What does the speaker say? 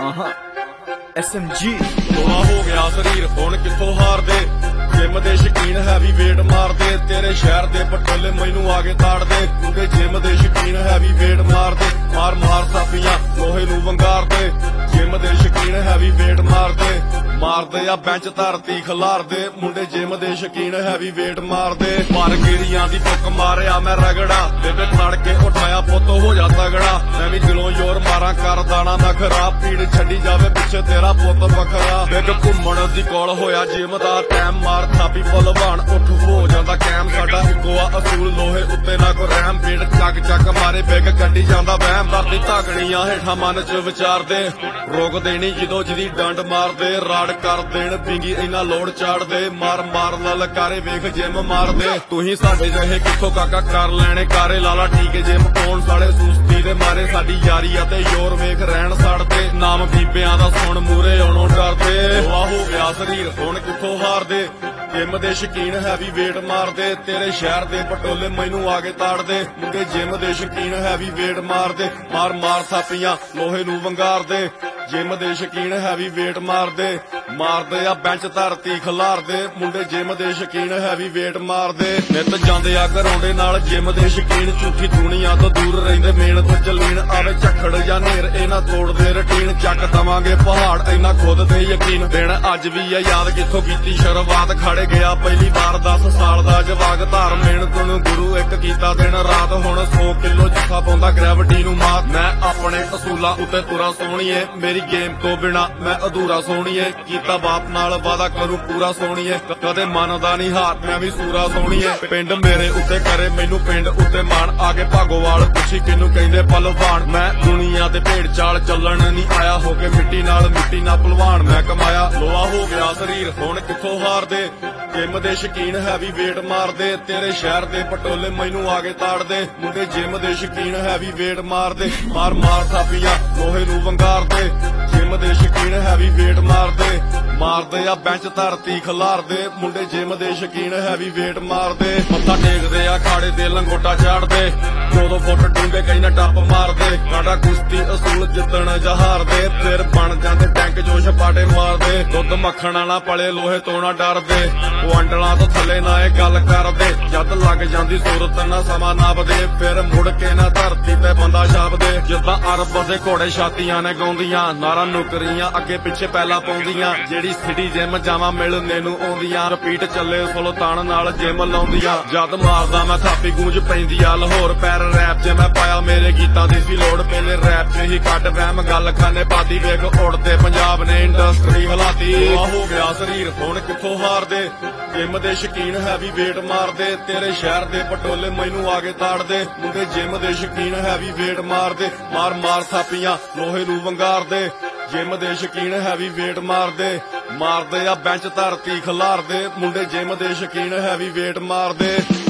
SMG ਲੋਹਾ ਹੋ ਗਿਆ ਸਰੀਰ ਹੁਣ ਕਿੱਥੋਂ ਹਾਰਦੇ। ਜਿਮ ਦੇ ਸ਼ਕੀਨ ਹੈਵੀ ਵੇਟ ਮਾਰਦੇ। ਤੇਰੇ ਸ਼ਹਿਰ ਦੇ ਪਟੋਲੇ ਮੈਨੂੰ ਆਗੇ ਤਾੜਦੇ। ਕਿਉਂਕਿ ਜਿਮ ਦੇ ਸ਼ਕੀਨ ਹੈਵੀ ਵੇਟ ਮਾਰਦੇ। ਮਾਰ ਮਾਰ ਸਾਪੀਆਂ ਲੋਹੇ ਨੂੰ ਵੰਗਾਰਦੇ। ਜਿਮ ਦੇ ਸ਼ਕੀਨ ਹੈਵੀ ਵੇਟ ਮਾਰਦੇ। ਮਾਰਦੇ ਆ ਬੈਂਚ ਧਰਤੀ ਖਿਲਾਰਦੇ। ਮੁੰਡੇ ਜਿਮ ਦੇ ਸ਼ਕੀਨ ਹੈਵੀ ਵੇਟ ਮਾਰਦੇ। ਪਰ ਗਿਰੀਆਂ ਦੀ ਫੁੱਕ ਮਾਰਿਆ ਮੈਂ ਰਗੜਾ। ਬੇਬੇ ਫੜ ਕੇ ਉਠਾਇਆ ਪੁੱਤ ਹੋ ਜਾ ਤਗੜਾ। ਮੈਂ ਵੀ ਦਿਲੋਂ ਜ਼ੋਰ ਮਾਰਾਂ ਕਰਦਾ ਨਾ ਨਖਰਾ। ਪੀੜ ਛੱਡੀ ਜਾਵੇ ਪਿੱਛੇ ਤੇਰਾ ਪੁੱਤ ਵੱਖਰਾ। ਬਿਗ ਘੁੰਮਣ ਦੀ ਕੋਲ ਹੋਇਆ ਜਿਮ ਦਾ ਟਾਈਮ। ਮਾਰ ਥਾਪੀ ਭਲਵਾਨ ਉੱਠ ਹੋ ਜਾਂਦਾ ਕੈਮ। ਸਾਡਾ ਇੱਕੋ ਆ ਅਸੂਲ ਲੋਹੇ ਉੱਤੇ ਨਾ ਕੋ ਰਹਿਮ। ਪੀੜ ਚੱਕ ਚੱਕ ਮਾਰੇ ਬਿਗ ਕੱਢੀ ਜਾਂਦਾ ਵਹਿਮ। ਕਰਦੀ ਧਾਗਣੀਆਂ ਹੇਠਾਂ ਮਨ ਚ ਵਿਚਾਰਦੇ। ਰੋਕ ਦੇਣੀ ਜਦੋਂ ਜਿਹਦੀ ਡੰਡ ਮਾਰਦੇ। ਰਾੜ ਕਰ ਦੇਣ ਪਿੰਗੀ ਇਹਨਾਂ ਲੋੜ ਚਾੜਦੇ। ਮਾਰ ਮਾਰ ਲਲਕਾਰੇ ਵੇਖ ਜਿਮ ਮਾਰਦੇ। ਤੁਸੀਂ ਸਾਡੇ ਜਿਹੇ ਕਿੱਥੋਂ ਕਾਕਾ ਕਰ ਲੈਣੇ ਕਾਰੇ। ਲਾਲਾ ਠੀਕੇ ਜਿਮ ਪਾਉਣ ਸਾਲੇ ਸੁਸਤੀ ਦੇ ਮਾਰੇ। ਸਾਡੀ ਯਾਰੀ ਅਤੇ ਯੋਰ ਵੇਖ ਰਹਿਣ ਸੜਦੇ। ਨਾਮ ਬੀਬਿਆਂ ਦਾ ਸੁਣ ਮੂਰੇ ਆਉਣੋਂ ਡਰਦੇ। ਲੋਹਾ ਹੋ ਗਿਆ ਸਰੀਰ ਹੁਣ ਕਿੱਥੋਂ ਹਾਰਦੇ। ਜਿਮ ਦੇ ਸ਼ਕੀਨ ਹੈਵੀ ਵੇਟ ਮਾਰਦੇ। ਤੇਰੇ ਸ਼ਹਿਰ ਦੇ ਪਟੋਲੇ ਮੈਨੂੰ ਆਗੇ ਤਾੜਦੇ। ਮੁੰਡੇ ਜਿਮ ਦੇ ਸ਼ਕੀਨ ਹੈਵੀ ਵੇਟ ਮਾਰਦੇ। ਮਾਰ ਮਾਰ ਥਾਪੀਆਂ ਲੋਹੇ ਨੂੰ ਵੰਗਾਰਦੇ। ਜਿਮ ਦੇ ਸ਼ਕੀਨ ਹੈਵੀ ਵੇਟ ਮਾਰਦੇ। ਮਾਰਦੇ ਆ ਬੈਂਚ ਧਰਤੀ ਖਿਲਾਰਦੇ। ਮੁੰਡੇ ਜਿਮ ਦੇ ਸ਼ਕੀਨ ਹੈਵੀ ਵੇਟ ਮਾਰਦੇ। ਨਿੱਤ ਜਾਂਦੇ ਆ ਘਰੋਂਡੇ ਨਾਲ ਜਿਮ ਦੇ ਸ਼ਕੀਨ। ਝੂਠੀ ਦੁਨੀਆ ਤੋਂ ਦੂਰ ਰਹਿੰਦੇ ਮਿਹਨਤ ਜਲੀਨ। ਆਵੇ ਝੱਖੜ ਜਾਂ ਨੇਰ ਇਹਨਾਂ ਤੋੜਦੇ ਰਟੀਨ। ਚੱਕ ਦਵਾਂਗੇ ਪਹਾੜ ਇਹਨਾਂ ਖੁਦ ਤੇ ਯਕੀਨ। ਦਿਨ ਅੱਜ ਵੀ ਆ ਯਾਦ ਕਿੱਥੋਂ ਕੀਤੀ ਸ਼ੁਰੂਆਤ। ਖੜੇ ਗਿਆ ਪਹਿਲੀ ਵਾਰ 10 ਸਾਲ ਦਾ ਜਵਾਕ। ਧਾਰ ਮਿਹਨਤ ਨੂੰ ਗੁਰੂ ਇੱਕ ਕੀਤਾ ਦਿਨ ਰਾਤ। ਹੁਣ 100 ਕਿਲੋ ਜੱਫਾ ਪਾਉਂਦਾ ਗ੍ਰੈਵਿਟੀ ਨੂੰ ਮਾਤ। ਮੈਂ ਆਪਣੇ ਅਸੂਲਾਂ ਉੱਤੇ ਤੁਰਾ ਸੋਹਣੀਏ। ਮੇਰੀ ਗੇਮ ਤੋਂ ਬਿਨਾ ਮੈਂ ਅਧੂਰਾ ਸੋਹਣੀਏ। ਕੀਤਾ ਬਾਪ ਨਾਲ ਵਾਦਾ ਕਰੂ ਪੂਰਾ ਸੋਹਣੀਏ। ਕਦੇ ਮੰਨਦਾ ਨਹੀਂ ਹਾਰ ਮੈਂ ਵੀ ਸੂਰਾ ਸੋਹਣੀਏ। ਪਿੰਡ ਮੇਰੇ ਉੱਤੇ ਕਰੇ ਮੈਨੂੰ ਪਿੰਡ ਉੱਤੇ ਮਾਣ। ਆਗੇ ਭਾਗੋਵਾਲ ਪੁੱਛੀ ਕਿਨੂੰ ਕਹਿੰਦੇ ਭਲਵਾਨ। ਮੈਂ ਦੁਨੀਆ ਤੇ ਭੇਡ ਚਾਲ ਚੱਲਣ ਨਹੀਂ ਆਇਆ। ਹੋ ਕੇ ਮਿੱਟੀ ਨਾਲ ਭਲਵਾਨ ਮੈਂ ਕਮਾਇਆ। ਲੋਹਾ ਹੋ ਗਿਆ ਸਰੀਰ ਹੁਣ ਕਿੱਥੋਂ ਹਾਰਦੇ। ਜਿਮ ਦੇ ਸ਼ਕੀਨ ਹੈਵੀ ਵੇਟ ਮਾਰਦੇ। ਤੇਰੇ ਸ਼ਹਿਰ ਦੇ ਪਟੋਲੇ ਮੈਨੂੰ ਆਗੇ ਤਾੜਦੇ। ਮੁੰਡੇ ਜਿਮ ਦੇ ਸ਼ਕੀਨ ਹੈਵੀ ਵੇਟ ਮਾਰਦੇ। ਮਾਰ ਮਾਰ ਥਾਪੀਆਂ ਲੋਹੇ ਨੂੰ ਵੰਗਾਰਦੇ। ਜਿਮ ਦੇ ਸ਼ਕੀਨ ਹੈਵੀ ਵੇਟ ਮਾਰਦੇ। ਮਾਰਦੇ ਆ ਬੈਂਚ ਧਰਤੀ ਖਿਲਾਰਦੇ। ਮੁੰਡੇ ਜਿਮ ਦੇ ਸ਼ਕੀਨ ਹੈਵੀ ਵੇਟ ਮਾਰਦੇ। ਮੱਥਾ ਟੇਕਦੇ ਆ ਖਾੜੇ ਦੇ ਲੰਗੋਟਾ ਚਾੜਦੇ। 2-2 ਫੁੱਟ ਡੂੰਘੇ ਕਈ ਟੱਪ ਮਾਰਦੇ। ਕਾਂਡਾ ਕੁਸ਼ਤੀ ਅਸੂਲ ਜਿੱਤਣ ਜਹਾਰਦੇ। ਫਿਰ ਬਣ ਜਾਂਦੇ ਟੈਂਕ ਜੋ ਛਪਾਟੇ ਮਾਰਦੇ। ਦੁੱਧ ਮੱਖਣ ਵਾਲਾ ਪਲੇ ਲੋਹੇ ਤੋਂ ਨਾ ਡਰਦੇ। ਕੁਆਂਟਲਾਂ ਤੋਂ ਥੱਲੇ ਨਾ ਇਹ ਗੱਲ ਕਰਦੇ। ਜਦ ਲੱਗ ਜਾਂਦੀ ਸੂਰਤ ਨਾ ਸਮਾਂ ਨਾਪਦੇ। ਫਿਰ ਮੁੜ ਕੇ ਨਾ ਧਰਤੀ ਤੇ ਬੰਦਾ ਛਾਪਦੇ। ਜਿੱਦਾਂ ਅਰਬ ਦੇ ਘੋੜੇ ਛਾਤੀਆਂ ਨੇ ਗਾਉਂਦੀਆਂ। ਨਾਰਾ ਨੁਕਰੀਆਂ ਅੱਗੇ ਪਿੱਛੇ ਪਹਿਲਾਂ ਪਾਉਂਦੀਆਂ। ਜਿਹੜੀ ਸਿਟੀ ਜਿਮ ਜਾਵਾਂ ਮਿਲਣੇ ਨੂੰ ਆਉਂਦੀਆਂ। ਰਿਪੀਟ ਚੱਲੇ ਸੁਲਤਾਨ ਨਾਲ ਜਿਮ ਲਾਉਂਦੀਆਂ। ਜਦ ਮਾਰਦਾ ਮੈਂ ਥਾਪੀ ਗੂੰਜ ਪੈਂਦੀ ਆ ਲਾਹੌਰ। ਪੈਰ ਰੈਪ ਜੇ ਮੈਂ ਪਾਇਆ ਮੇਰੇ ਗੀਤਾਂ ਦੀ ਸੀ ਲੋੜ। ਪਹਿਲੇ ਰੈਪ ਚ ਹੀ ਕੱਢ ਵਹਿਮ ਗੱਲ ਖਾਨੇ ਪਾਤੀ। ਵੇਖ ਉੜਦੇ ਪੰਜਾਬ ਨੇ ਇੰਡਸਟਰੀ ਹਲਾਤੀ। ਲੋਹਾ ਹੋ ਗਿਆ ਸਰੀਰ ਹੁਣ ਕਿੱਥੋਂ ਹਾਰਦੇ। ਜਿਮ ਦੇ ਸ਼ਕੀਨ ਹੈਵੀ ਵੇਟ ਮਾਰਦੇ। ਤੇਰੇ ਸ਼ਹਿਰ ਦੇ ਪਟੋਲੇ ਮੈਨੂੰ ਆਗੇ ਤਾੜਦੇ। ਮੁੰਡੇ ਜਿਮ ਦੇ ਸ਼ਕੀਨ ਹੈਵੀ ਵੇਟ ਮਾਰਦੇ। ਮਾਰ ਮਾਰ ਥਾਪੀਆਂ ਲੋਹੇ ਨੂੰ ਵੰਗਾਰਦੇ। ਜਿਮ ਦੇ ਸ਼ਕੀਨ ਹੈਵੀ ਵੇਟ ਮਾਰਦੇ। ਮਾਰਦੇ ਆ ਬੈਂਚ ਧਰਤੀ ਖਿਲਾਰਦੇ। ਮੁੰਡੇ ਜਿਮ ਦੇ ਸ਼ਕੀਨ ਹੈਵੀ ਵੇਟ ਮਾਰਦੇ।